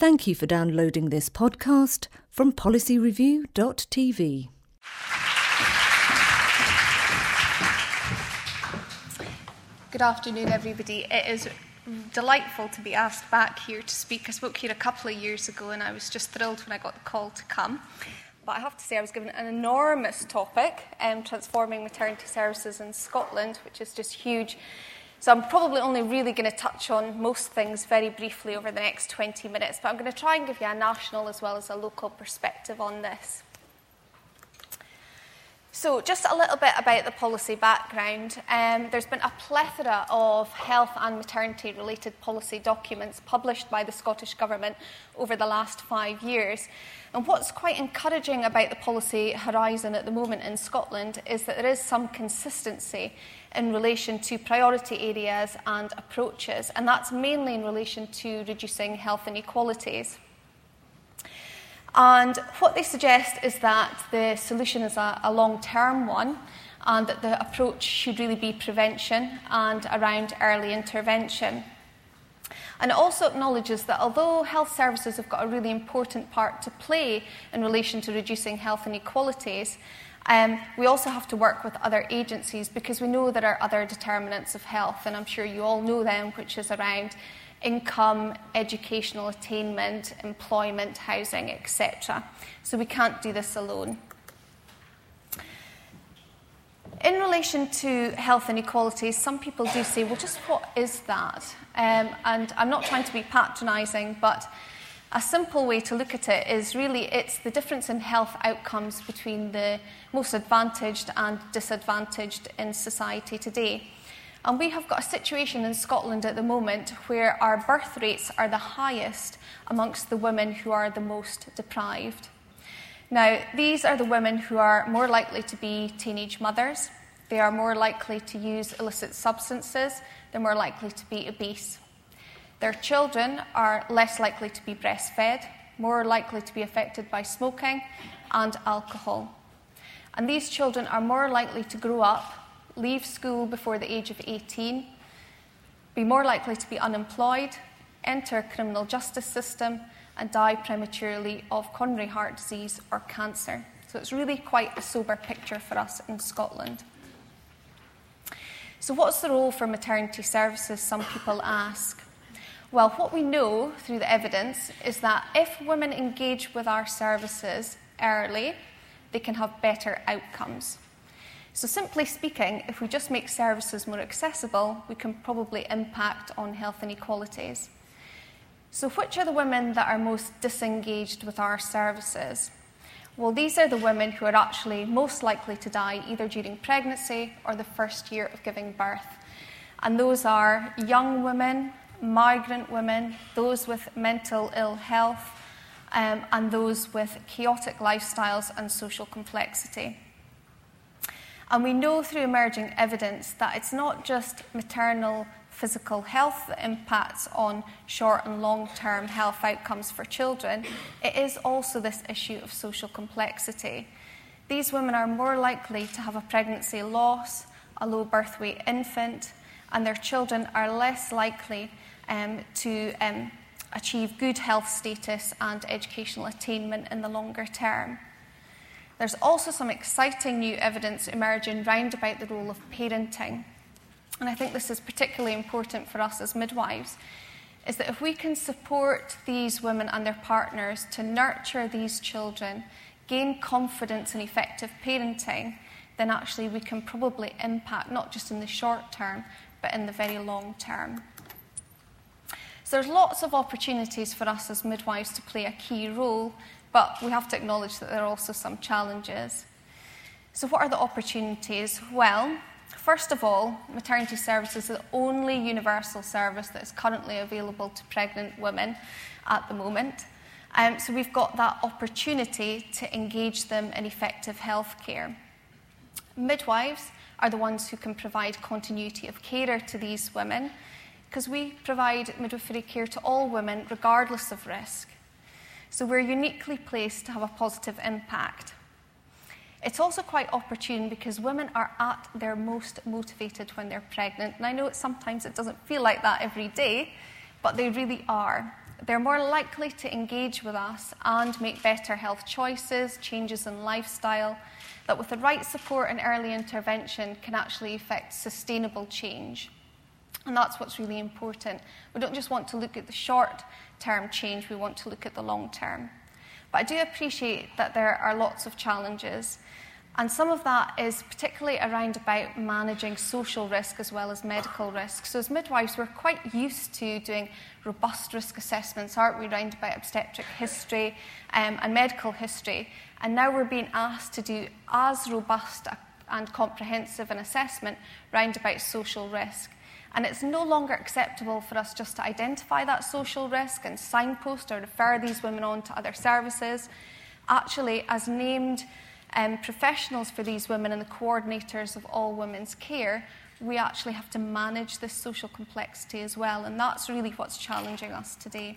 Thank you for downloading this podcast from policyreview.tv. Good afternoon, everybody. It is delightful to be asked back here to speak. I spoke here a couple of years ago and I was just thrilled when I got the call to come. But I have to say I was given an enormous topic, transforming maternity services in Scotland, which is just huge. So I'm probably only really going to touch on most things very briefly over the next 20 minutes, but I'm going to try and give you a national as well as a local perspective on this. So just a little bit about the policy background. There's been a plethora of health and maternity-related policy documents published by the Scottish Government over the last 5 years. And what's quite encouraging about the policy horizon at the moment in Scotland is that there is some consistency in relation to priority areas and approaches, and that's mainly in relation to reducing health inequalities. And what they suggest is that the solution is a long-term one, and that the approach should really be prevention and around early intervention. And it also acknowledges that although health services have got a really important part to play in relation to reducing health inequalities, we also have to work with other agencies because we know there are other determinants of health, and I'm sure you all know them, which is around income, educational attainment, employment, housing, etc. So we can't do this alone. In relation to health inequalities, some people do say, well, just what is that? And I'm not trying to be patronising, but a simple way to look at it is really it's the difference in health outcomes between the most advantaged and disadvantaged in society today. And we have got a situation in Scotland at the moment where our birth rates are the highest amongst the women who are the most deprived. Now, these are the women who are more likely to be teenage mothers. They are more likely to use illicit substances. They're more likely to be obese. Their children are less likely to be breastfed, more likely to be affected by smoking and alcohol. And these children are more likely to grow up, leave school before the age of 18, be more likely to be unemployed, enter a criminal justice system, and die prematurely of coronary heart disease or cancer. So it's really quite a sober picture for us in Scotland. So what's the role for maternity services, some people ask? Well, what we know through the evidence is that if women engage with our services early, they can have better outcomes. So simply speaking, if we just make services more accessible, we can probably impact on health inequalities. So which are the women that are most disengaged with our services? Well, these are the women who are actually most likely to die either during pregnancy or the first year of giving birth. And those are young women, migrant women, those with mental ill health, and those with chaotic lifestyles and social complexity. And we know through emerging evidence that it's not just maternal physical health that impacts on short and long-term health outcomes for children. It is also this issue of social complexity. These women are more likely to have a pregnancy loss, a low birth weight infant, and their children are less likely to achieve good health status and educational attainment in the longer term. There's also some exciting new evidence emerging round about the role of parenting. And I think this is particularly important for us as midwives, is that if we can support these women and their partners to nurture these children, gain confidence in effective parenting, then actually we can probably impact not just in the short term, but in the very long term. So there's lots of opportunities for us as midwives to play a key role, but we have to acknowledge that there are also some challenges. So what are the opportunities? Well, first of all, maternity service is the only universal service that is currently available to pregnant women at the moment. So we've got that opportunity to engage them in effective health care. Midwives are the ones who can provide continuity of care to these women, because we provide midwifery care to all women regardless of risk. So we're uniquely placed to have a positive impact. It's also quite opportune because women are at their most motivated when they're pregnant. And I know sometimes it doesn't feel like that every day, but they really are. they're more likely to engage with us and make better health choices, changes in lifestyle, that with the right support and early intervention can actually effect sustainable change. And that's what's really important. We don't just want to look at the short-term change, we want to look at the long-term. But I do appreciate that there are lots of challenges. And some of that is particularly around about managing social risk as well as medical risk. So as midwives, we're quite used to doing robust risk assessments, aren't we, around about obstetric history and medical history. And now we're being asked to do as robust and comprehensive an assessment round about social risk. And it's no longer acceptable for us just to identify that social risk and signpost or refer these women on to other services. Actually, as named professionals for these women and the coordinators of all women's care, we actually have to manage this social complexity as well, and that's really what's challenging us today.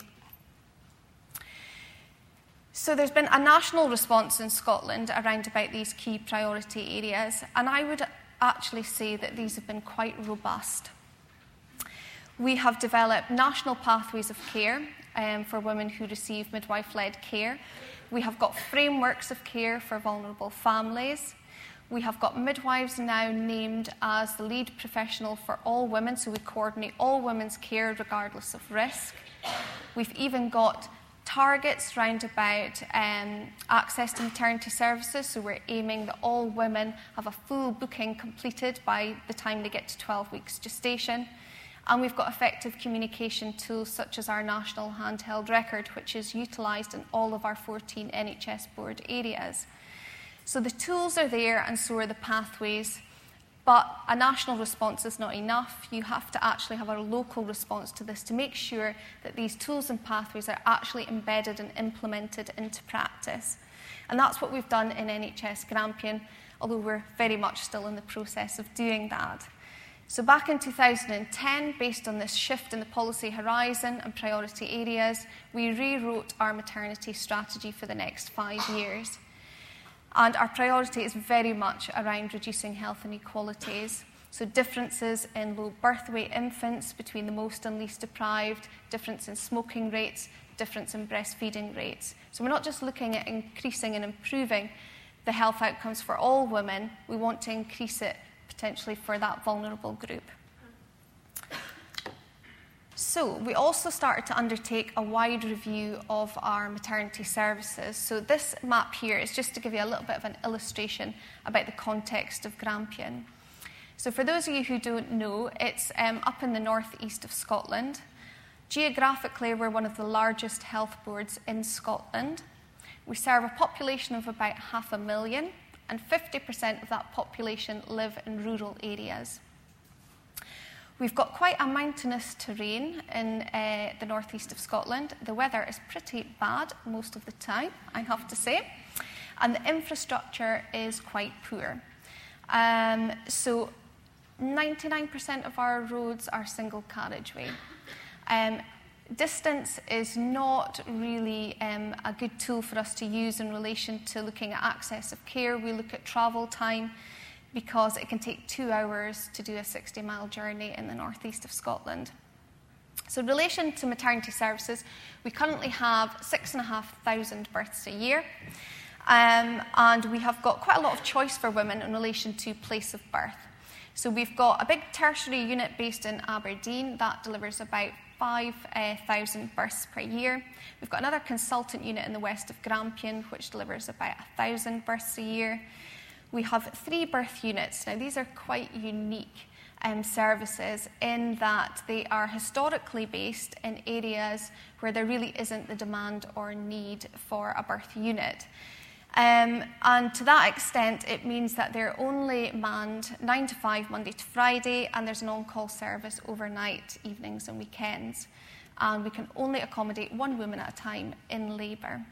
So there's been a national response in Scotland around about these key priority areas, and I would actually say that these have been quite robust. We have developed national pathways of care for women who receive midwife-led care. We have got frameworks of care for vulnerable families. We have got midwives now named as the lead professional for all women, so we coordinate all women's care regardless of risk. We've even got targets round about access to maternity services, so we're aiming that all women have a full booking completed by the time they get to 12 weeks gestation. And we've got effective communication tools such as our national handheld record, which is utilised in all of our 14 NHS board areas. So the tools are there and so are the pathways, but a national response is not enough. You have to actually have a local response to this to make sure that these tools and pathways are actually embedded and implemented into practice. And that's what we've done in NHS Grampian, although we're very much still in the process of doing that. So back in 2010, based on this shift in the policy horizon and priority areas, we rewrote our maternity strategy for the next 5 years. And our priority is very much around reducing health inequalities. So differences in low birth weight infants between the most and least deprived, difference in smoking rates, difference in breastfeeding rates. So we're not just looking at increasing and improving the health outcomes for all women, we want to increase it potentially for that vulnerable group. So we also started to undertake a wide review of our maternity services. So this map here is just to give you a little bit of an illustration about the context of Grampian. So for those of you who don't know, it's up in the northeast of Scotland. Geographically, we're one of the largest health boards in Scotland. We serve a population of about 500,000, and 50% of that population live in rural areas. We've got quite a mountainous terrain in the northeast of Scotland. The weather is pretty bad most of the time, I have to say, and the infrastructure is quite poor. So 99% of our roads are single carriageway. Distance is not really a good tool for us to use in relation to looking at access of care. We look at travel time because it can take 2 hours to do a 60-mile journey in the northeast of Scotland. So in relation to maternity services, we currently have 6,500 births a year, and we have got quite a lot of choice for women in relation to place of birth. So we've got a big tertiary unit based in Aberdeen that delivers about 5,000 births per year. We've got another consultant unit in the west of Grampian, which delivers about 1,000 births a year. We have 3 birth units. Now, these are quite unique services in that they are historically based in areas where there really isn't the demand or need for a birth unit. And to that extent, it means that they're only manned 9 to 5, Monday to Friday, and there's an on-call service overnight, evenings and weekends. And we can only accommodate 1 woman at a time in labour.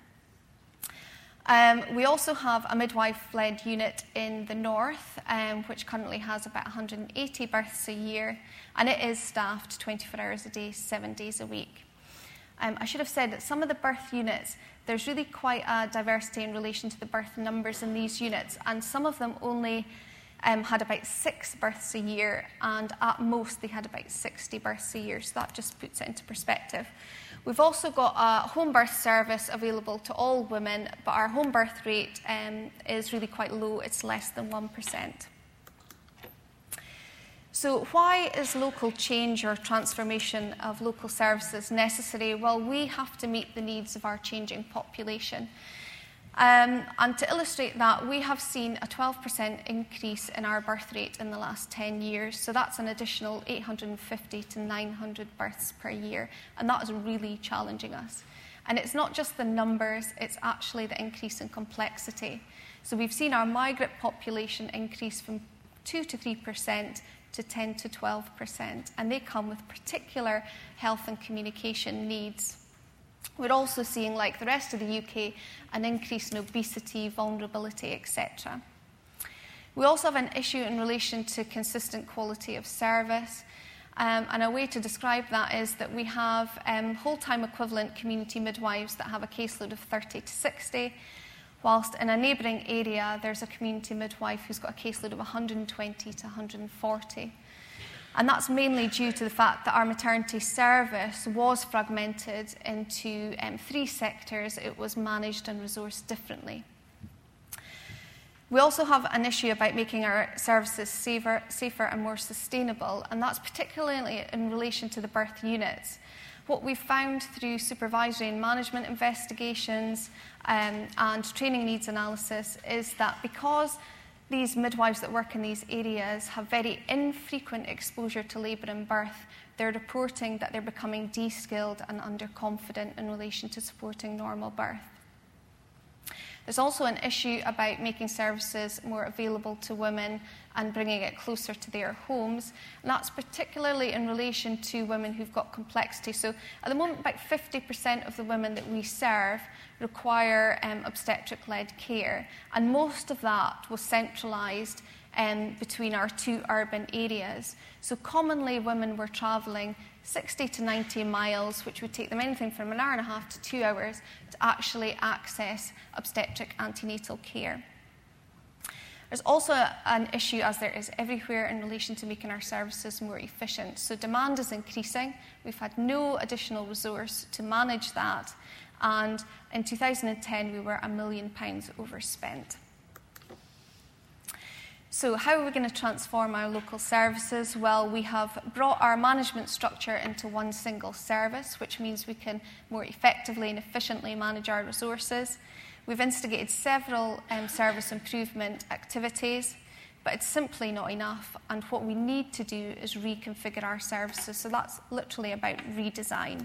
We also have a midwife-led unit in the north, which currently has about 180 births a year, and it is staffed 24 hours a day, 7 days a week. I should have said that some of the birth units, there's really quite a diversity in relation to the birth numbers in these units, and some of them only had about 6 births a year, and at most they had about 60 births a year, so that just puts it into perspective. We've also got a home birth service available to all women, but our home birth rate is really quite low. It's less than 1%. So why is local change or transformation of local services necessary? Well, we have to meet the needs of our changing population. And to illustrate that, we have seen a 12% increase in our birth rate in the last 10 years. So that's an additional 850 to 900 births per year. And that is really challenging us. And it's not just the numbers, it's actually the increase in complexity. So we've seen our migrant population increase from 2 to 3% to 10 to 12%. And they come with particular health and communication needs. We're also seeing, like the rest of the UK, an increase in obesity, vulnerability, etc. We also have an issue in relation to consistent quality of service. And a way to describe that is that we have whole-time equivalent community midwives that have a caseload of 30 to 60, whilst in a neighbouring area there's a community midwife who's got a caseload of 120 to 140. And that's mainly due to the fact that our maternity service was fragmented into 3 sectors. It was managed and resourced differently. We also have an issue about making our services safer and more sustainable, and that's particularly in relation to the birth units. What we've found through supervisory and management investigations and training needs analysis is that because these midwives that work in these areas have very infrequent exposure to labour and birth, they're reporting that they're becoming de-skilled and underconfident in relation to supporting normal birth. There's also an issue about making services more available to women and bringing it closer to their homes, and that's particularly in relation to women who've got complexity. So at the moment, about 50% of the women that we serve require obstetric-led care, and most of that was centralised between our 2 urban areas. So commonly women were travelling 60 to 90 miles, which would take them anything from an hour and a half to 2 hours to actually access obstetric antenatal care. There's also an issue, as there is everywhere, in relation to making our services more efficient. So demand is increasing. We've had no additional resource to manage that. And in 2010, we were £1 million overspent. So how are we going to transform our local services? Well, we have brought our management structure into one single service, which means we can more effectively and efficiently manage our resources. We've instigated several service improvement activities, but it's simply not enough. And what we need to do is reconfigure our services. So that's literally about redesign.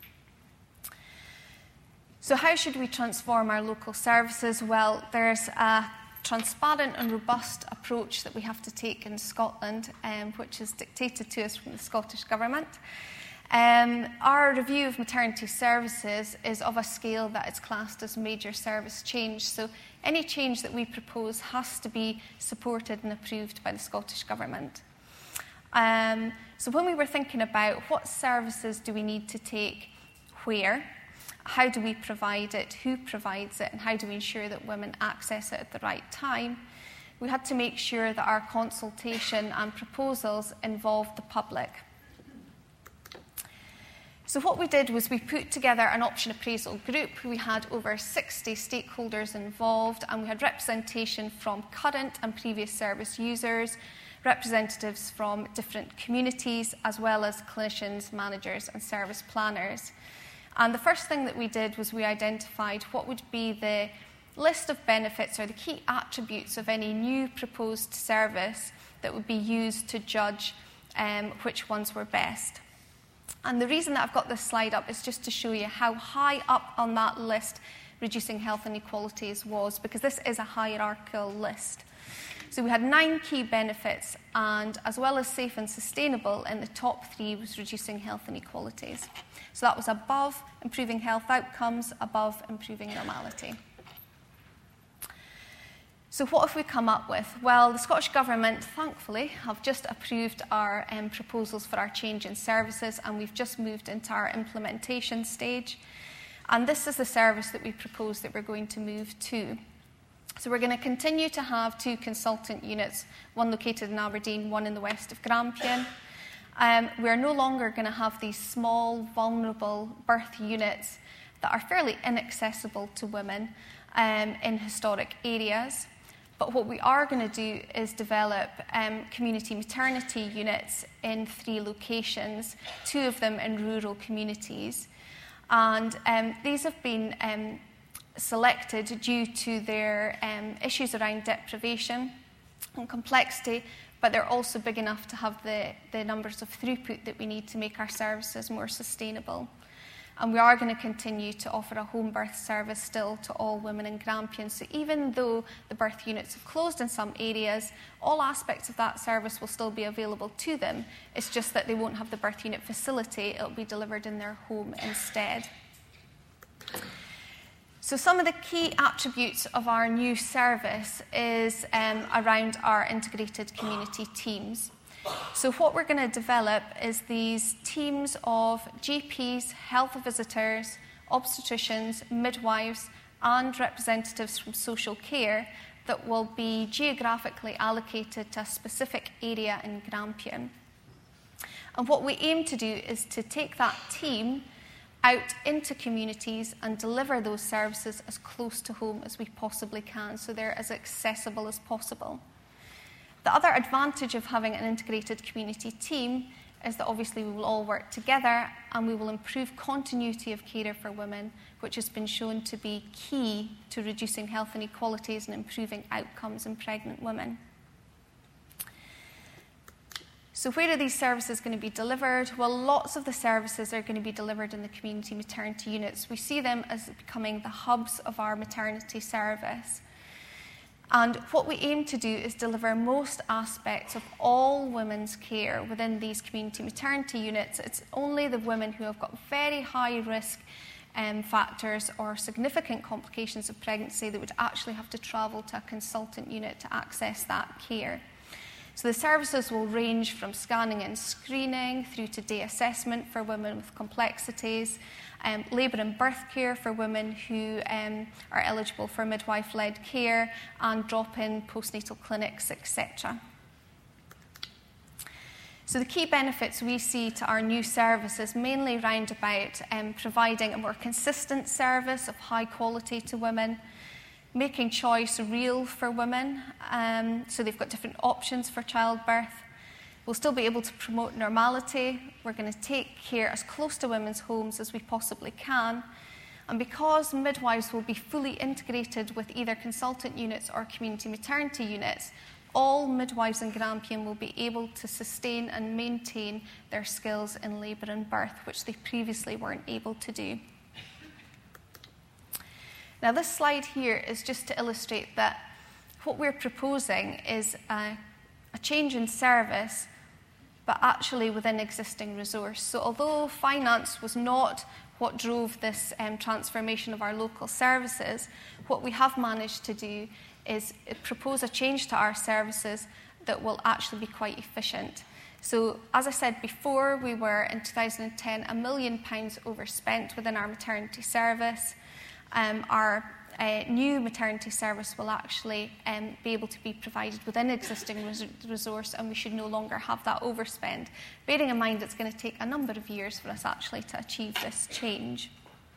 So how should we transform our local services? Well, there's a transparent and robust approach that we have to take in Scotland, which is dictated to us from the Scottish Government. Our review of maternity services is of a scale that is classed as major service change. So any change that we propose has to be supported and approved by the Scottish Government. So when we were thinking about what services do we need to take where, how do we provide it, who provides it, and how do we ensure that women access it at the right time, we had to make sure that our consultation and proposals involved the public. So what we did was we put together an option appraisal group. We had over 60 stakeholders involved, and we had representation from current and previous service users, representatives from different communities, as well as clinicians, managers, and service planners. And the first thing that we did was we identified what would be the list of benefits or the key attributes of any new proposed service that would be used to judge which ones were best. And the reason that I've got this slide up is just to show you how high up on that list reducing health inequalities was, because this is a hierarchical list. So we had 9 key benefits, and as well as safe and sustainable, in the top 3 was reducing health inequalities. So that was above improving health outcomes, above improving normality. So what have we come up with? Well, the Scottish Government, thankfully, have just approved our proposals for our change in services, and we've just moved into our implementation stage. And this is the service that we propose that we're going to move to. So we're going to continue to have 2 consultant units, one located in Aberdeen, one in the west of Grampian. We're no longer going to have these small, vulnerable birth units that are fairly inaccessible to women in historic areas. But what we are going to do is develop community maternity units in 3 locations, 2 of them in rural communities. And these have been selected due to their issues around deprivation and complexity, but they're also big enough to have the numbers of throughput that we need to make our services more sustainable. And we are going to continue to offer a home birth service still to all women in Grampian. So even though the birth units have closed in some areas, all aspects of that service will still be available to them. It's just that they won't have the birth unit facility. It'll be delivered in their home instead. So some of the key attributes of our new service is around our integrated community teams. So what we're going to develop is these teams of GPs, health visitors, obstetricians, midwives, and representatives from social care that will be geographically allocated to a specific area in Grampian. And what we aim to do is to take that team out into communities and deliver those services as close to home as we possibly can, so they're as accessible as possible. The other advantage of having an integrated community team is that obviously we will all work together and we will improve continuity of care for women, which has been shown to be key to reducing health inequalities and improving outcomes in pregnant women. So where are these services going to be delivered? Well, lots of the services are going to be delivered in the community maternity units. We see them as becoming the hubs of our maternity service. And what we aim to do is deliver most aspects of all women's care within these community maternity units. It's only the women who have got very high risk factors or significant complications of pregnancy that would actually have to travel to a consultant unit to access that care. So the services will range from scanning and screening through to day assessment for women with complexities, labour and birth care for women who are eligible for midwife-led care, and drop-in postnatal clinics, etc. So the key benefits we see to our new service is mainly round about providing a more consistent service of high quality to women, making choice real for women, so they've got different options for childbirth. We'll still be able to promote normality. We're going to take care as close to women's homes as we possibly can. And because midwives will be fully integrated with either consultant units or community maternity units, all midwives in Grampian will be able to sustain and maintain their skills in labour and birth, which they previously weren't able to do. Now, this slide here is just to illustrate that what we're proposing is a change in service, but actually within existing resource. So although finance was not what drove this transformation of our local services, what we have managed to do is propose a change to our services that will actually be quite efficient. So, as I said before, we were in 2010 £1 million overspent within our maternity service. Our new maternity service will actually be able to be provided within existing resource, and we should no longer have that overspend, bearing in mind it's going to take a number of years for us actually to achieve this change.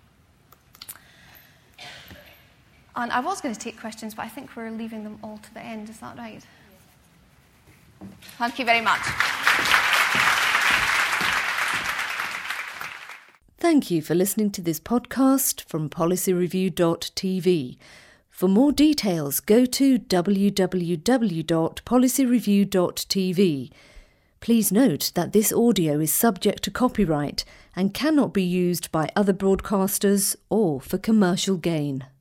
And I was going to take questions, but I think we're leaving them all to the end. Is that right? Thank you very much. Thank you for listening to this podcast from policyreview.tv. For more details, go to www.policyreview.tv. Please note that this audio is subject to copyright and cannot be used by other broadcasters or for commercial gain.